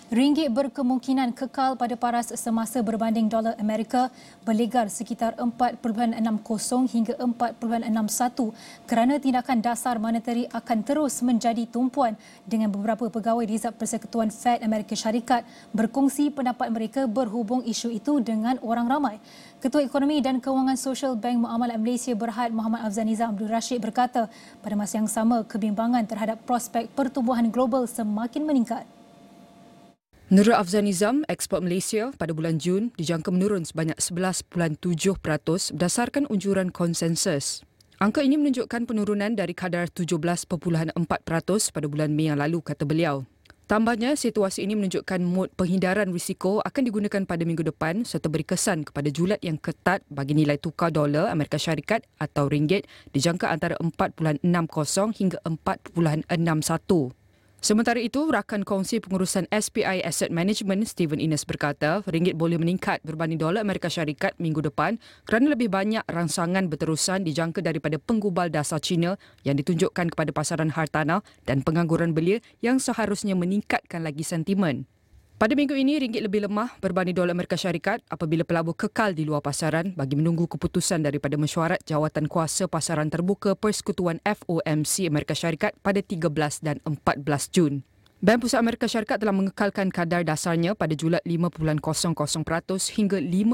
Ringgit berkemungkinan kekal pada paras semasa berbanding dolar Amerika berlegar sekitar 4.60 hingga 4.61 kerana tindakan dasar monetary akan terus menjadi tumpuan dengan beberapa pegawai Rizab Persekutuan Fed Amerika Syarikat berkongsi pendapat mereka berhubung isu itu dengan orang ramai. Ketua Ekonomi dan Kewangan Sosial Bank Muamalat Malaysia Berhad Muhammad Afzal Nizam Abdul Rashid berkata pada masa yang sama kebimbangan terhadap prospek pertumbuhan global semakin meningkat. Menurut Afzal Nizam, ekspor Malaysia pada bulan Jun dijangka menurun sebanyak 11.7% berdasarkan unjuran konsensus. Angka ini menunjukkan penurunan dari kadar 17.4% pada bulan Mei yang lalu, kata beliau. Tambahnya, situasi ini menunjukkan mod penghindaran risiko akan digunakan pada minggu depan serta beri kesan kepada julat yang ketat bagi nilai tukar dolar Amerika Syarikat atau ringgit dijangka antara 4.60 hingga 4.61. Sementara itu, rakan kongsi pengurusan SPI Asset Management Stephen Ines berkata ringgit boleh meningkat berbanding dolar Amerika Syarikat minggu depan kerana lebih banyak rangsangan berterusan dijangka daripada penggubal dasar China yang ditunjukkan kepada pasaran hartanah dan pengangguran belia yang seharusnya meningkatkan lagi sentimen. Pada minggu ini, ringgit lebih lemah berbanding dolar Amerika Syarikat apabila pelabur kekal di luar pasaran bagi menunggu keputusan daripada mesyuarat jawatan kuasa pasaran terbuka Persekutuan FOMC Amerika Syarikat pada 13 dan 14 Jun. Bank Pusat Amerika Syarikat telah mengekalkan kadar dasarnya pada julat 5.00% hingga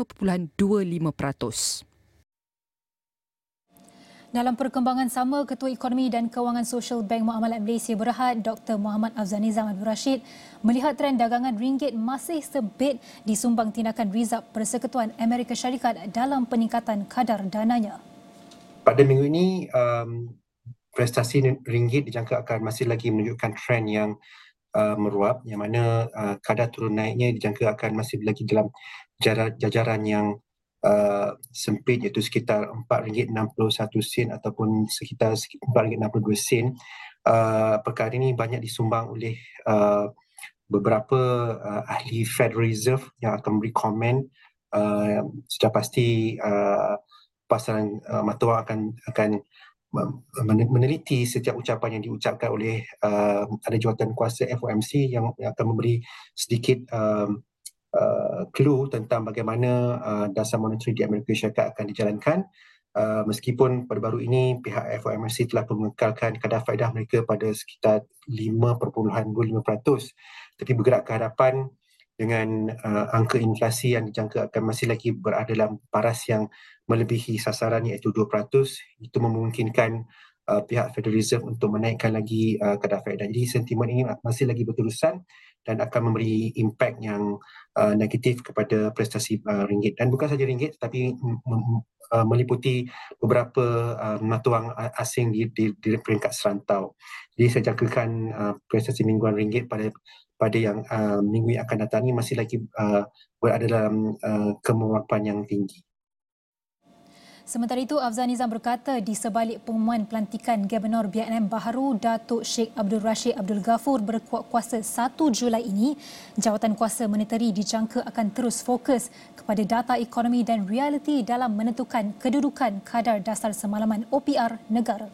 5.25%. Dalam perkembangan sama, Ketua Ekonomi dan Kewangan Sosial Bank Muamalat Malaysia Berhad Dr. Muhammad Afzal Nizam Abdul Rashid melihat trend dagangan ringgit masih sebit disumbang tindakan Rizab Persekutuan Amerika Syarikat dalam peningkatan kadar dananya. Pada minggu ini, prestasi ringgit dijangka akan masih lagi menunjukkan trend yang meruap, yang mana kadar turun naiknya dijangka akan masih lagi dalam jajaran yang sempit, iaitu sekitar RM4.61 ataupun sekitar RM4.62. Perkara ini banyak disumbang oleh beberapa ahli Federal Reserve yang akan memberi komen. Sudah pasti pasaran mata wang akan meneliti setiap ucapan yang diucapkan oleh ada jawatan kuasa FOMC yang akan memberi sedikit clue tentang bagaimana dasar monetary di Amerika Syarikat akan dijalankan. Meskipun baru-baru ini pihak FOMC telah mengekalkan kadar faedah mereka pada sekitar 5.25%, tapi bergerak ke hadapan dengan angka inflasi yang dijangka akan masih lagi berada dalam paras yang melebihi sasaran iaitu 2%, itu memungkinkan pihak Federal Reserve untuk menaikkan lagi kadar faedah. Jadi sentimen ini masih lagi berterusan dan akan memberi impak yang negatif kepada prestasi ringgit. Dan bukan saja ringgit tetapi meliputi beberapa mata wang asing di peringkat serantau. Jadi saya jangkakan prestasi mingguan ringgit pada yang minggu yang akan datang ini masih lagi berada dalam kemurapan yang tinggi. Sementara itu, Afzal Nizam berkata di sebalik pengumuman pelantikan Gubernur BNM baharu Datuk Sheikh Abdul Rashid Abdul Ghafur berkuat kuasa 1 Julai ini, jawatan kuasa monetary dijangka akan terus fokus kepada data ekonomi dan realiti dalam menentukan kedudukan kadar dasar semalaman OPR negara.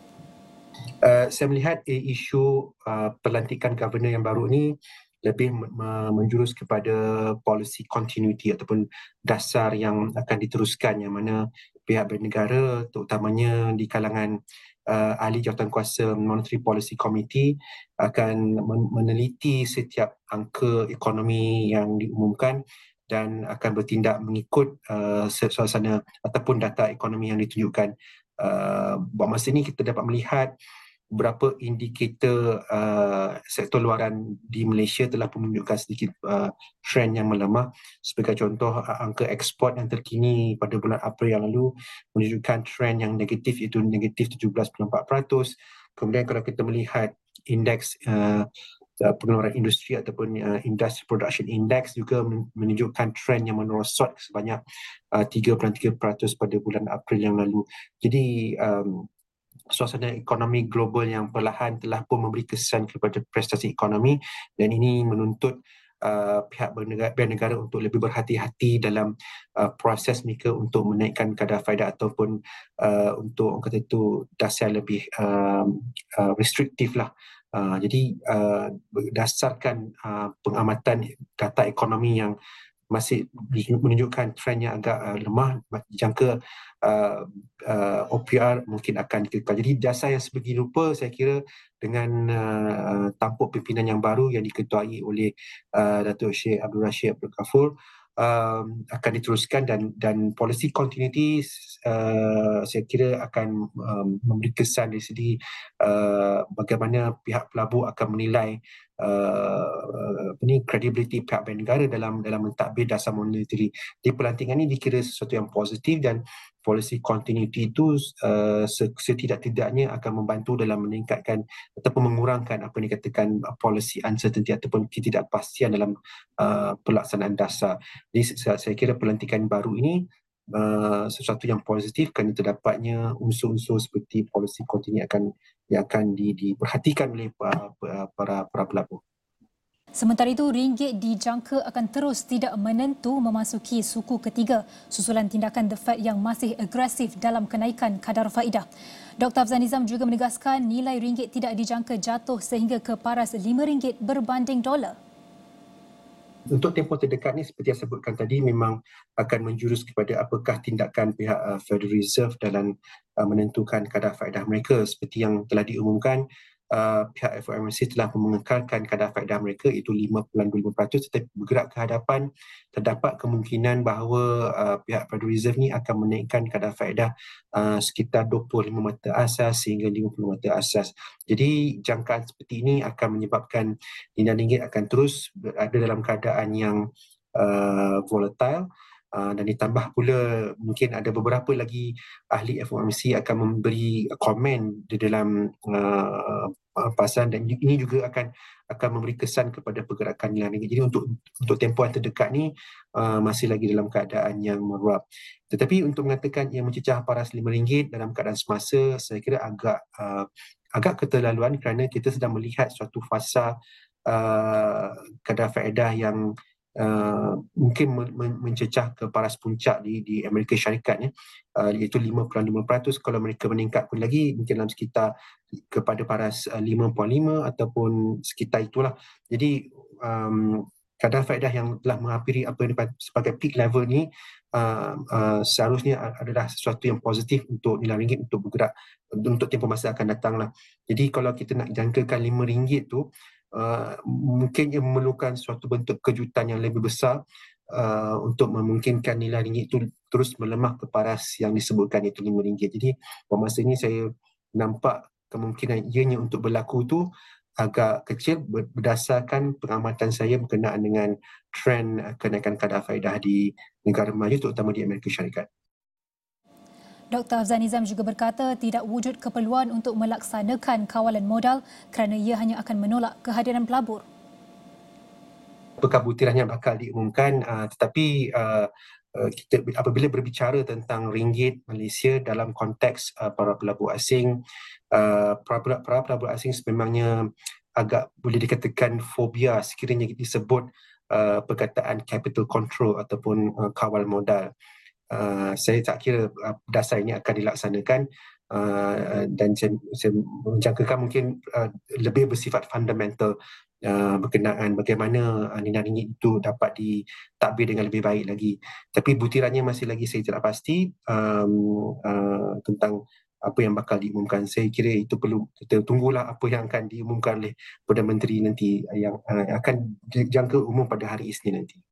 Saya melihat isu pelantikan Governor yang baru ini lebih menjurus kepada policy continuity ataupun dasar yang akan diteruskan, yang mana pihak bernegara terutamanya di kalangan ahli jawatan kuasa Monetary Policy Committee akan meneliti setiap angka ekonomi yang diumumkan dan akan bertindak mengikut suasana ataupun data ekonomi yang ditunjukkan. Buat masa ini kita dapat melihat beberapa indikator sektor luaran di Malaysia telah menunjukkan sedikit trend yang melemah. Sebagai contoh, angka ekspor yang terkini pada bulan April yang lalu menunjukkan trend yang negatif, iaitu negatif 17.4%. Kemudian kalau kita melihat indeks pengeluaran industri ataupun Industry Production Index juga menunjukkan trend yang merosot sebanyak 3.3% pada bulan April yang lalu. Jadi suasana ekonomi global yang perlahan telah pun memberi kesan kepada prestasi ekonomi, dan ini menuntut pihak bernegara untuk lebih berhati-hati dalam proses mereka untuk menaikkan kadar faedah ataupun untuk orang kata itu dasar lebih restriktif lah Jadi berdasarkan pengamatan data ekonomi yang masih menunjukkan trend yang agak lemah, dijangka OPR mungkin akan dikekal. Jadi jasa yang sebegini rupa saya kira dengan tampuk pimpinan yang baru yang diketuai oleh Datuk Sheikh Abdul Rashid Abdul Ghafur akan diteruskan dan policy continuity saya kira akan memberi kesan dari segi bagaimana pihak pelabur akan menilai credibility pihak bank negara dalam mentadbir dasar monetary. Di pelantikan ini dikira sesuatu yang positif dan policy continuity itu setidak-tidaknya akan membantu dalam meningkatkan ataupun mengurangkan apa yang dikatakan policy uncertainty ataupun ketidakpastian dalam pelaksanaan dasar. Jadi saya kira pelantikan baru ini sesuatu yang positif kerana terdapatnya unsur-unsur seperti policy continuity yang akan diperhatikan oleh para pelabur. Sementara itu, ringgit dijangka akan terus tidak menentu memasuki suku ketiga susulan tindakan The Fed yang masih agresif dalam kenaikan kadar faedah. Dr. Afzal Nizam juga menegaskan nilai ringgit tidak dijangka jatuh sehingga ke paras RM5 berbanding dolar. Untuk tempoh terdekat ni seperti yang sebutkan tadi memang akan menjurus kepada apakah tindakan pihak Federal Reserve dalam menentukan kadar faedah mereka. Seperti yang telah diumumkan, pihak FOMC telah mengekalkan kadar faedah mereka iaitu 5.25% tetapi bergerak ke hadapan terdapat kemungkinan bahawa pihak Federal Reserve ni akan menaikkan kadar faedah sekitar 25 mata asas sehingga 50 mata asas. Jadi jangkaan seperti ini akan menyebabkan nilai ringgit akan terus berada dalam keadaan yang volatile. Dan ditambah pula mungkin ada beberapa lagi ahli FOMC akan memberi komen di dalam pasaran dan ini juga akan memberi kesan kepada pergerakan nilai ringgit. Jadi untuk tempoh yang terdekat ni masih lagi dalam keadaan yang meruap. Tetapi untuk mengatakan yang mencecah paras RM5 dalam keadaan semasa saya kira agak keterlaluan kerana kita sedang melihat suatu fasa kadar faedah yang mungkin mencecah ke paras puncak di Amerika Syarikat iaitu 5.5%. Kalau mereka meningkat pun lagi mungkin dalam sekitar kepada paras 5.5 ataupun sekitar itulah. Jadi kadar faedah yang telah menghampiri apa yang sebagai peak level ni seharusnya adalah sesuatu yang positif untuk nilai ringgit untuk bergerak untuk tempoh masa akan datang lah. Jadi kalau kita nak jangkakan RM5 tu mungkin ia memerlukan suatu bentuk kejutan yang lebih besar untuk memungkinkan nilai ringgit itu terus melemah ke paras yang disebutkan itu RM5. Jadi pada masa ini saya nampak kemungkinan ianya untuk berlaku tu agak kecil berdasarkan pengamatan saya berkenaan dengan trend kenaikan kadar faedah di negara maju terutama di Amerika Syarikat. Dr. Afzal Nizam juga berkata tidak wujud keperluan untuk melaksanakan kawalan modal kerana ia hanya akan menolak kehadiran pelabur. Apakah butirannya bakal diumumkan tetapi kita apabila berbicara tentang ringgit Malaysia dalam konteks para pelabur asing, para pelabur asing sememangnya agak boleh dikatakan fobia sekiranya disebut perkataan capital control ataupun kawal modal. Saya tak kira dasar ini akan dilaksanakan dan saya menjangkakan mungkin lebih bersifat fundamental berkenaan bagaimana nilai ringgit itu dapat ditadbir dengan lebih baik lagi. Tapi butirannya masih lagi saya tidak pasti tentang apa yang bakal diumumkan. Saya kira itu perlu kita tunggulah apa yang akan diumumkan oleh Perdana Menteri nanti yang akan dijangka umum pada hari Isnin nanti.